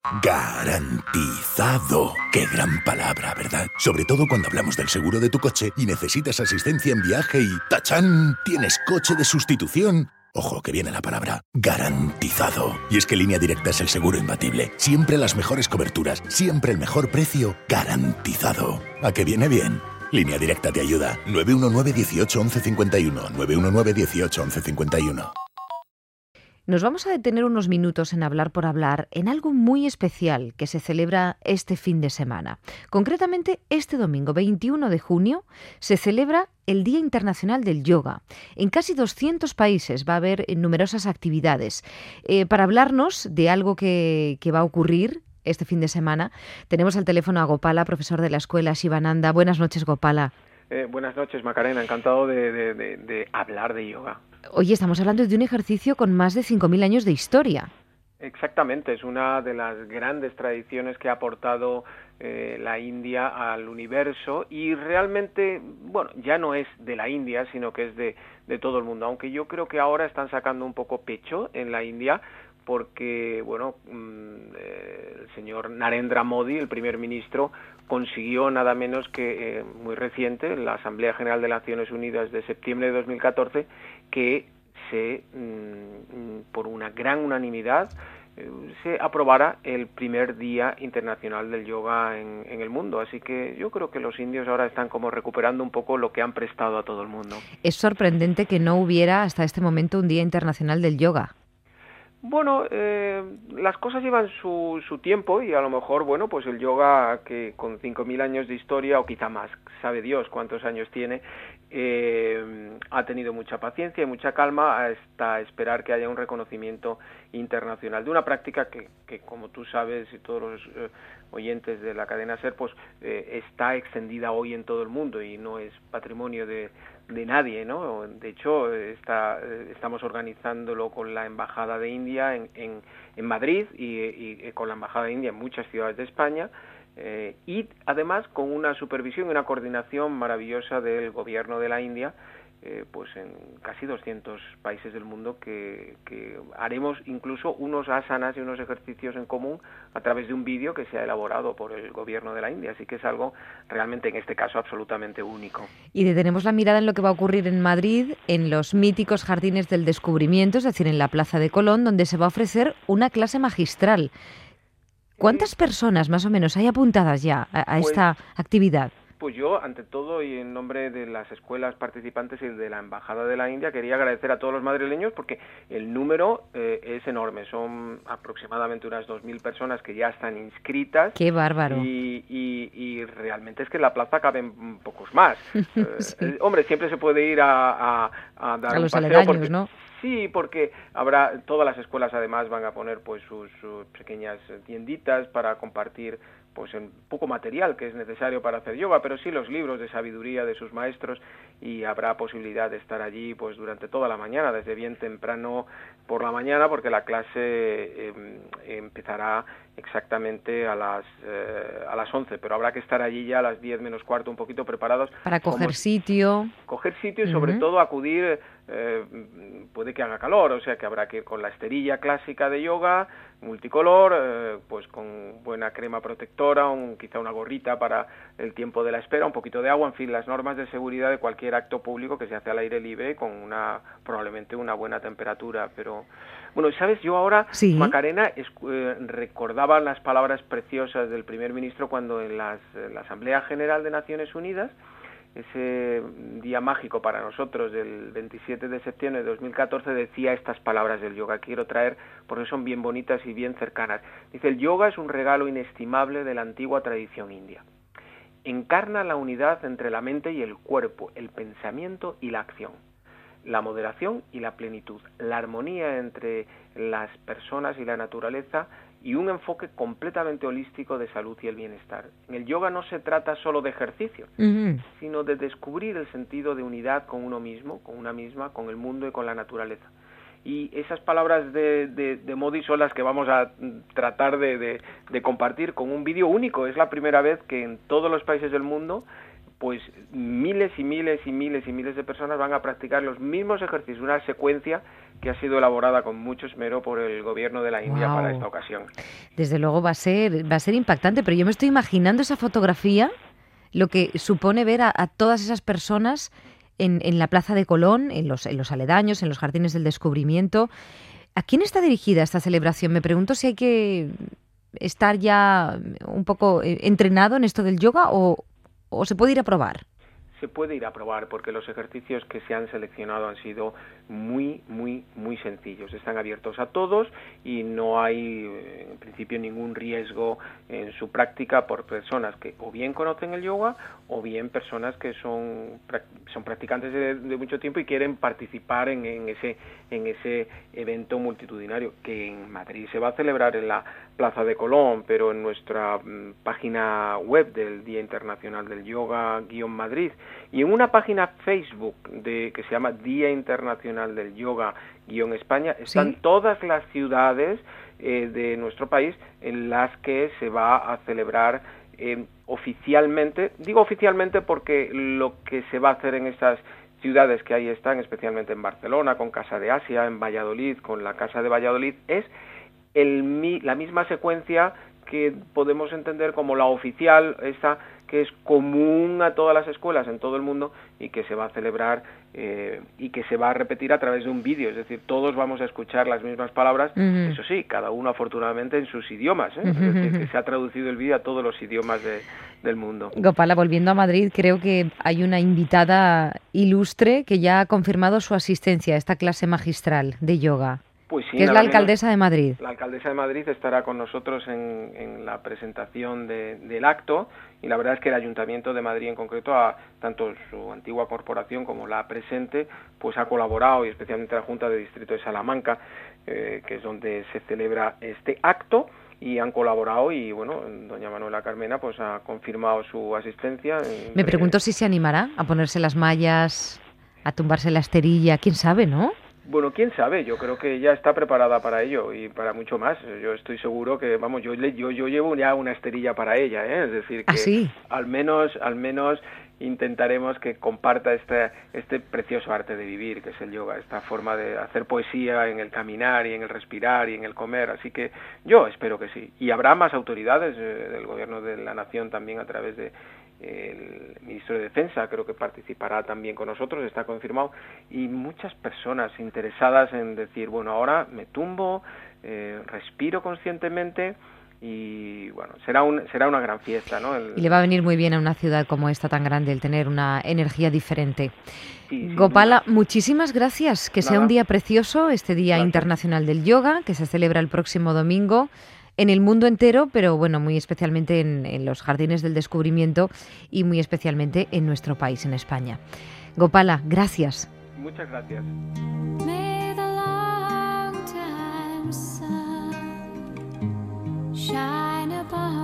Garantizado. Qué gran palabra, ¿verdad? Sobre todo cuando hablamos del seguro de tu coche y necesitas asistencia en viaje y ¡tachán! ¿Tienes coche de sustitución? Ojo, que viene la palabra garantizado. Y es que Línea Directa es el seguro imbatible. Siempre las mejores coberturas, siempre el mejor precio, garantizado. ¿A que viene bien? Línea Directa te ayuda. 919 18 11 51. 919 18 11 51. Nos vamos a detener unos minutos en Hablar por Hablar en algo muy especial que se celebra este fin de semana. Concretamente, este domingo 21 de junio se celebra el Día Internacional del Yoga. En casi 200 países va a haber numerosas actividades. Para hablarnos de algo que va a ocurrir este fin de semana, tenemos al teléfono a Gopala, profesor de la Escuela Shivananda. Buenas noches, Gopala. Buenas noches, Macarena. Encantado de hablar de yoga. Oye, estamos hablando de un ejercicio con más de 5.000 años de historia. Exactamente, es una de las grandes tradiciones que ha aportado la India al universo y realmente, bueno, ya no es de la India, sino que es de todo el mundo, aunque yo creo que ahora están sacando un poco pecho en la India porque, bueno, el señor Narendra Modi, el primer ministro, consiguió nada menos que muy reciente, en la Asamblea General de Naciones Unidas de septiembre de 2014, que por una gran unanimidad se aprobara el primer Día Internacional del Yoga en el mundo. Así que yo creo que los indios ahora están como recuperando un poco lo que han prestado a todo el mundo. Es sorprendente que no hubiera hasta este momento un Día Internacional del Yoga. Bueno, las cosas llevan su tiempo y a lo mejor, bueno, pues el yoga que con 5.000 años de historia o quizá más, sabe Dios cuántos años tiene, ha tenido mucha paciencia y mucha calma hasta esperar que haya un reconocimiento internacional de una práctica que como tú sabes y todos los oyentes de la cadena SER, pues está extendida hoy en todo el mundo y no es patrimonio de nadie, ¿no? De hecho, estamos organizándolo con la Embajada de India en Madrid y con la Embajada de India en muchas ciudades de España, y además con una supervisión y una coordinación maravillosa del gobierno de la India, pues en casi 200 países del mundo que haremos incluso unos asanas y unos ejercicios en común a través de un vídeo que se ha elaborado por el gobierno de la India, así que es algo realmente en este caso absolutamente único. Y detenemos la mirada en lo que va a ocurrir en Madrid, en los míticos Jardines del Descubrimiento, es decir, en la Plaza de Colón, donde se va a ofrecer una clase magistral. ¿Cuántas personas más o menos hay apuntadas ya a esta actividad? Pues yo, ante todo, y en nombre de las escuelas participantes y de la Embajada de la India, quería agradecer a todos los madrileños porque el número es enorme. Son aproximadamente unas 2.000 personas que ya están inscritas. ¡Qué bárbaro! Y realmente es que en la plaza caben pocos más. Sí. Hombre, siempre se puede ir a dar a un los paseo aledaños, porque, ¿no? Sí, porque habrá todas las escuelas además van a poner pues sus pequeñas tienditas para compartir pues en poco material que es necesario para hacer yoga, pero sí los libros de sabiduría de sus maestros, y habrá posibilidad de estar allí pues durante toda la mañana, desde bien temprano por la mañana, porque la clase empezará exactamente a las 11, pero habrá que estar allí ya a las 10 menos cuarto, un poquito preparados. Para coger sitio. Coger sitio y sobre todo acudir, puede que haga calor, o sea que habrá que ir con la esterilla clásica de yoga, multicolor, pues con buena crema protectora, quizá una gorrita para el tiempo de la espera, un poquito de agua, en fin, las normas de seguridad de cualquier acto público que se hace al aire libre con probablemente una buena temperatura. Pero bueno, ¿sabes? Yo ahora, sí. Macarena, recordaba las palabras preciosas del primer ministro cuando en la Asamblea General de Naciones Unidas, ese día mágico para nosotros del 27 de septiembre de 2014, decía estas palabras del yoga. Quiero traer porque son bien bonitas y bien cercanas. Dice: el yoga es un regalo inestimable de la antigua tradición india. Encarna la unidad entre la mente y el cuerpo, el pensamiento y la acción, la moderación y la plenitud, la armonía entre las personas y la naturaleza, y un enfoque completamente holístico de salud y el bienestar. En el yoga no se trata solo de ejercicio, sino de descubrir el sentido de unidad con uno mismo, con una misma, con el mundo y con la naturaleza. Y esas palabras de Modi son las que vamos a tratar de compartir con un vídeo único. Es la primera vez que en todos los países del mundo pues miles y miles y miles y miles de personas van a practicar los mismos ejercicios, una secuencia que ha sido elaborada con mucho esmero por el gobierno de la India para esta ocasión. Desde luego va a ser impactante, pero yo me estoy imaginando esa fotografía, lo que supone ver a todas esas personas en la Plaza de Colón, en los aledaños, en los Jardines del Descubrimiento. ¿A quién está dirigida esta celebración? Me pregunto si hay que estar ya un poco entrenado en esto del yoga o se puede ir a probar. Se puede ir a probar porque los ejercicios que se han seleccionado han sido muy sencillos. Están abiertos a todos y no hay en principio ningún riesgo en su práctica por personas que o bien conocen el yoga o bien personas que son practicantes de mucho tiempo y quieren participar en ese evento multitudinario que en Madrid se va a celebrar en la Plaza de Colón, pero en nuestra página web del Día Internacional del Yoga-Madrid y en una página Facebook que se llama Día Internacional del Yoga-España están todas las ciudades de nuestro país en las que se va a celebrar oficialmente. Digo oficialmente porque lo que se va a hacer en estas ciudades que ahí están, especialmente en Barcelona, con Casa de Asia, en Valladolid, con la Casa de Valladolid, es la misma secuencia que podemos entender como la oficial, esa que es común a todas las escuelas en todo el mundo y que se va a celebrar y que se va a repetir a través de un vídeo, es decir, todos vamos a escuchar las mismas palabras, eso sí, cada uno afortunadamente en sus idiomas, es decir, que se ha traducido el vídeo a todos los idiomas del mundo. Gopala, volviendo a Madrid, creo que hay una invitada ilustre que ya ha confirmado su asistencia a esta clase magistral de yoga. Pues sí, que es la alcaldesa de Madrid. La alcaldesa de Madrid estará con nosotros en la presentación del acto y la verdad es que el Ayuntamiento de Madrid en concreto, tanto su antigua corporación como la presente, pues ha colaborado y especialmente la Junta de Distrito de Salamanca, que es donde se celebra este acto, y han colaborado y bueno, doña Manuela Carmena pues ha confirmado su asistencia. Me pregunto si se animará a ponerse las mallas, a tumbarse la esterilla, quién sabe, ¿no? Bueno, quién sabe, yo creo que ella está preparada para ello y para mucho más. Yo estoy seguro que, vamos, yo llevo ya una esterilla para ella, es decir, que ¿sí? al menos intentaremos que comparta este precioso arte de vivir, que es el yoga, esta forma de hacer poesía en el caminar y en el respirar y en el comer, así que yo espero que sí. Y habrá más autoridades del Gobierno de la Nación también a través de el ministro de Defensa, creo que participará también con nosotros, está confirmado, y muchas personas interesadas en decir, bueno, ahora me tumbo, respiro conscientemente y bueno, será una gran fiesta, ¿no? Y le va a venir muy bien a una ciudad como esta tan grande el tener una energía diferente. Sí, Gopala, muchísimas gracias, que sea un día precioso, este Día Internacional del Yoga, que se celebra el próximo domingo en el mundo entero, pero bueno, muy especialmente en los Jardines del Descubrimiento y muy especialmente en nuestro país, en España. Gopala, gracias. Muchas gracias. May the long time sun shine upon